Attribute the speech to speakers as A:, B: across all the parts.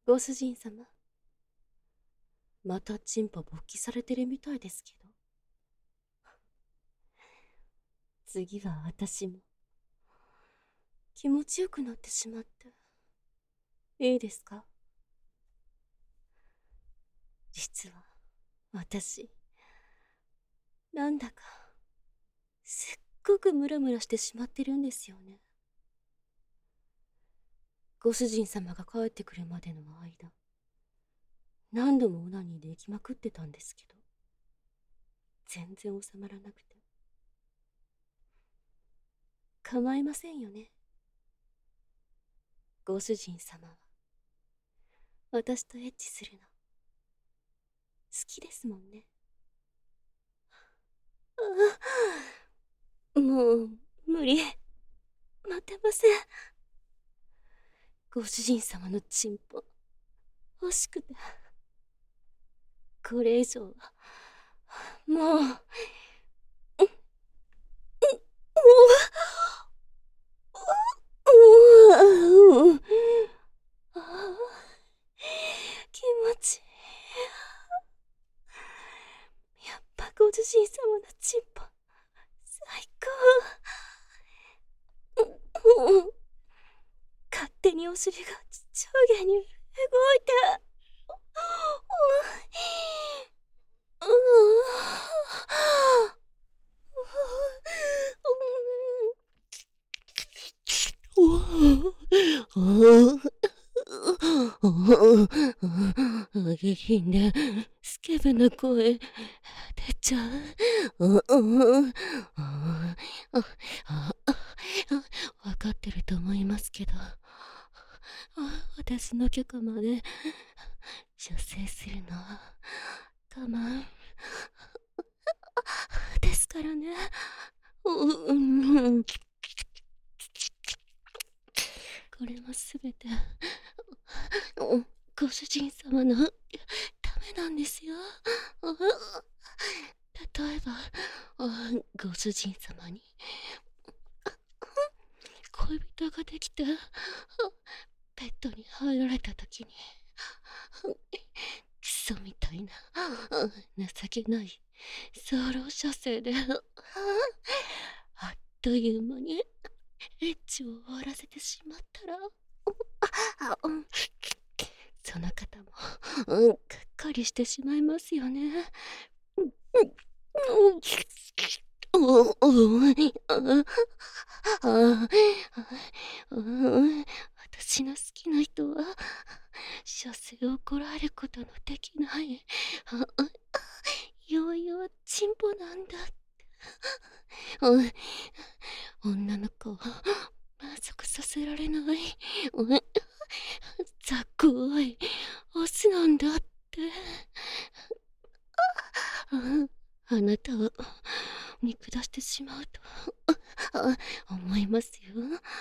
A: ご主人様、またチンポ勃起されてるみたいですけど。次は私も気持ちよくなってしまって、いいですか？実は私、なんだかすっごくムラムラしてしまってるんですよね。ご主人様が帰ってくるまでの間、何度もオナニーで行きまくってたんですけど、全然収まらなくて。構いませんよね。ご主人様は私とエッチするの好きですもんね。もう無理、待てません。ご主人様のチンポ欲しくて、これ以上はもう気持ちいい。やっぱご主人様のチンポ最高。勝手にお尻が上下に動いて、下品でスケベな声出ちゃう。わかってると思いますけど、私の許可まで射精するのは我慢ですからね。これもすべてご主人様のためなんですよ。例えばご主人様に恋人ができてベッドに入られた時にクソみたいな情けない早漏射精であっという間にエッチを終わらせてしまったらその方もがっかりしてしまいますよね。私の好きな人は射精をこらえることのできない弱々チンポなんだって。女の子を満足させられないざっこいオスなんだって。あなたを見下してしまうと思いますよ。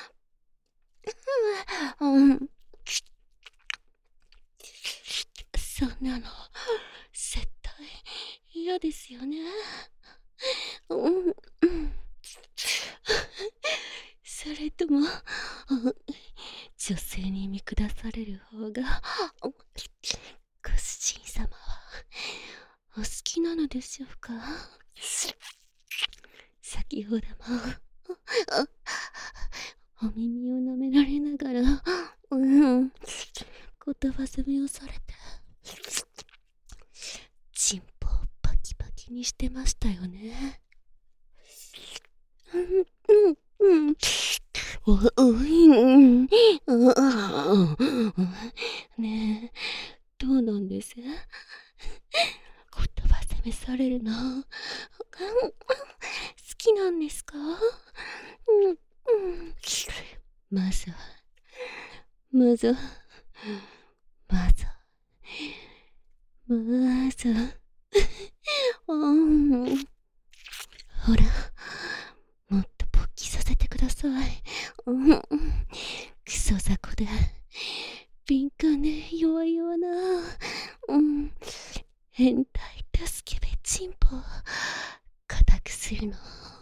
A: そんなの絶対嫌ですよね。それとも女性に見下される方がご主人様はお好きなのでしょうか？先ほどもお耳を舐められながら言葉攻めをされてチンポをパキパキにしてましたよね。ねえ、どうなんです？言葉攻めされるの好きなんですか？まずまずまずまずほら、もっと勃起させてください。クソ雑魚で敏感で弱々な変態助けべチンポ固くするの。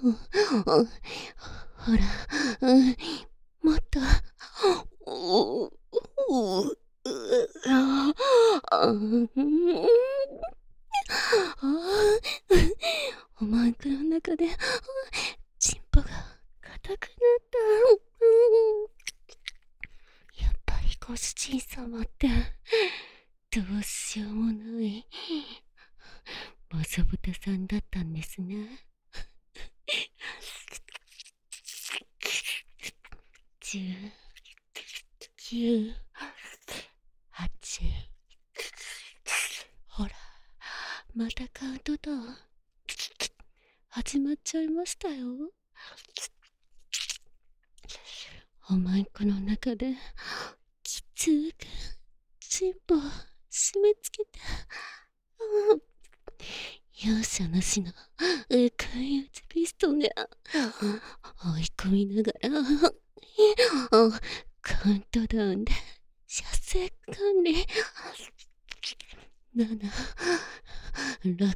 A: ほら、もっとおまんくの中でチンポが硬くなった。やっぱりご主人様ってどうしようもないマサブタさんだったんですね。10、9、8、ほら、またカウントダウン始まっちゃいましたよ。おまんこの中できつくチンポを締め付けて、容赦なしの返り討ちピストンで追い込みながらカウントダウンで射精管理7、6、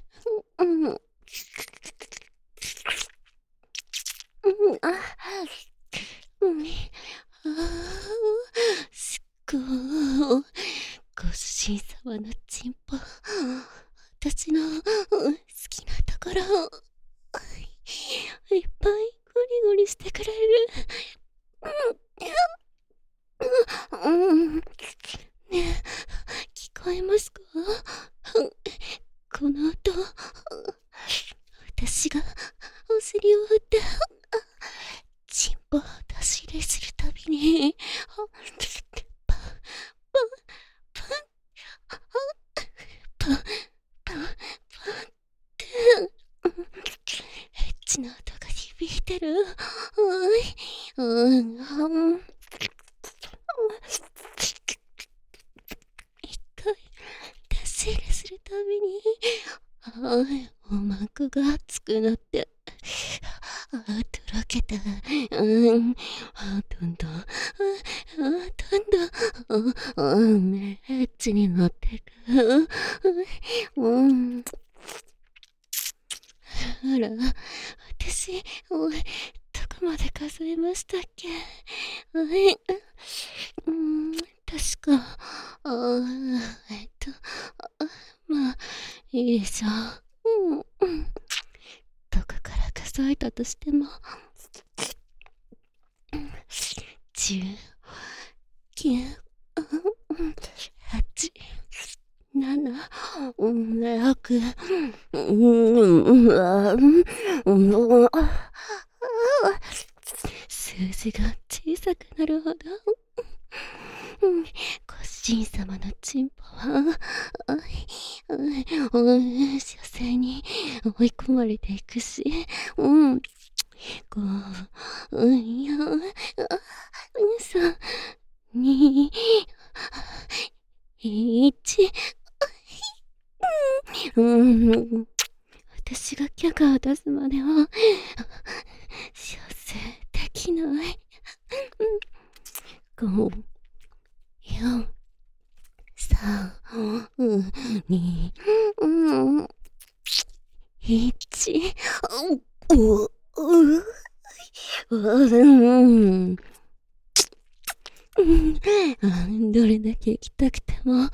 A: すっごー、ご主人様のチンポ、私の好きなところいっぱいゴリゴリしてくれる。ねえ、聞こえますか？この音、私がお尻を振ってチンポを出し入れするたびにパンパンパンパンパンってエッチな音が響いてる。一回出し入れするたびにおまんこが熱くなってとろけて、どんどんエッチになってく。あら、私、どこまで数えましたっけ？確か、まあ、いいでしょう。どこから数えたとしても、10、9、8、7、6、数字が小さくなるほど、ご主人様のチンポは射精に追い込まれていくし、5、4、3、2、1、私が許可を出すまでは射精できない。5、4、3、2、1、どれだけ行きたくても、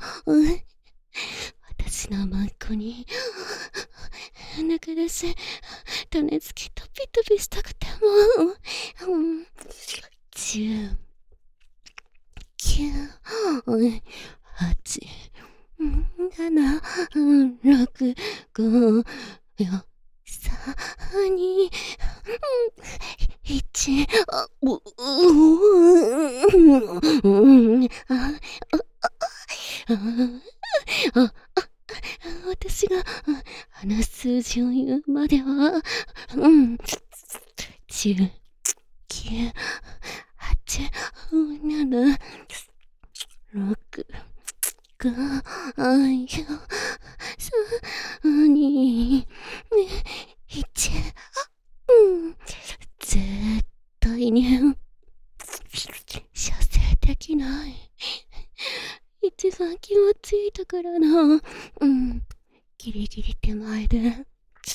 A: 私のマンコに中出し種付きトピトピしたくても、10、9、8、7、6、5、4、3、2、1、私があの数字を言うまでは、10、9、8、7、6、5、4、3、2、1、絶対に射精できない。一番気持ちいいところの、ギリギリ手前で、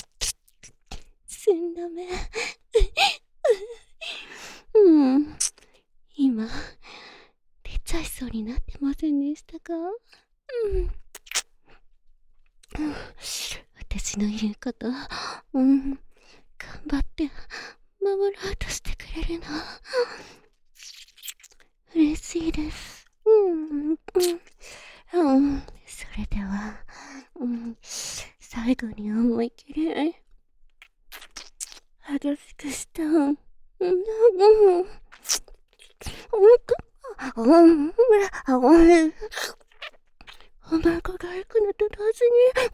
A: 鮮なめ。今、出ちゃいそうになってませんでしたか？私の言うこと、頑張って守ろうとしてくれるの。嬉しいです。それでは、最後に思い切り、激しくした。お腹が開くのと同時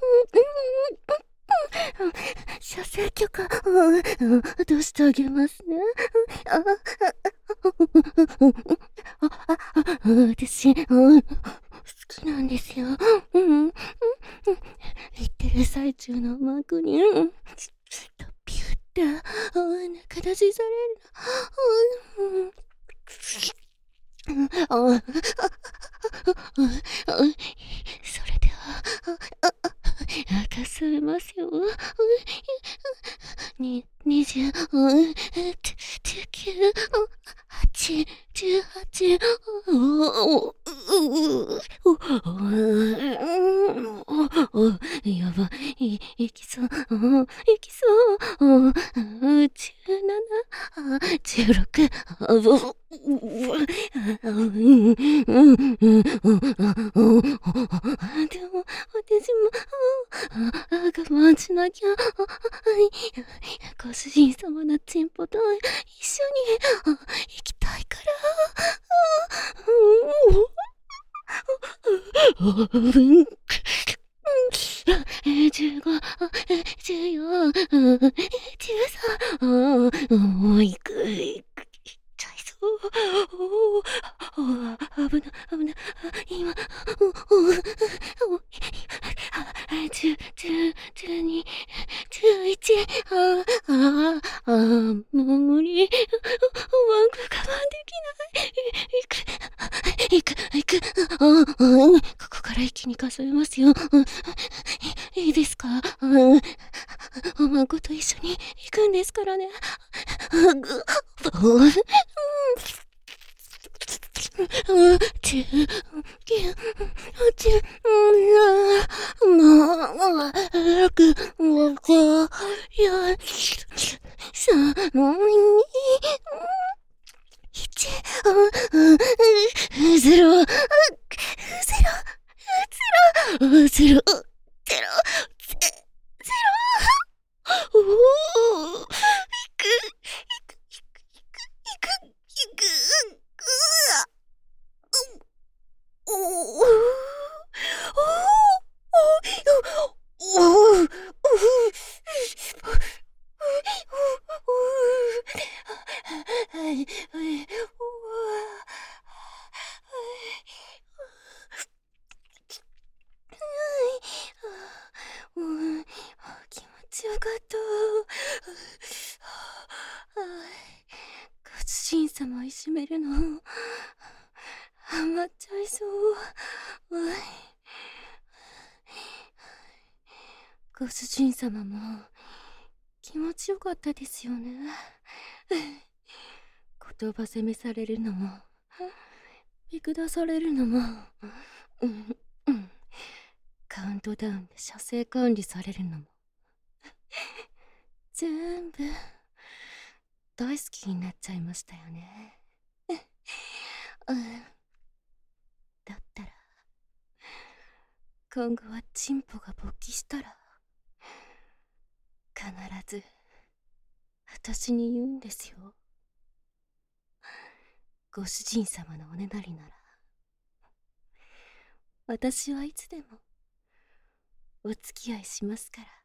A: に、射精許可、出してあげますね。私、好きなんですよ。言ってる最中の幕に、ピュって、中出しされるの。それでは、明かされますよ。20、19、8、18、やばい、いきそう、いきそう、17、16、でも、私も、我慢しなきゃ。ご主人様のチンポと一緒に行きたいから。15、14、13、もう行く、行く。ちゃいそう。危な、危な、今、12、11、もう無理。我慢できない。行く。ここから一気に数えますよ。いいですか？お孫と一緒に行くんですからね。気持ちよかった。ご主人様をいじめるのハマっちゃいそう。ご主人様も気持ちよかったですよね。言葉責めされるのも見下されるのも、カウントダウンで射精管理されるのも全部大好きになっちゃいましたよね。だったら今後はチンポが勃起したら必ず私に言うんですよ。ご主人様のおねだりなら私はいつでもお付き合いしますから。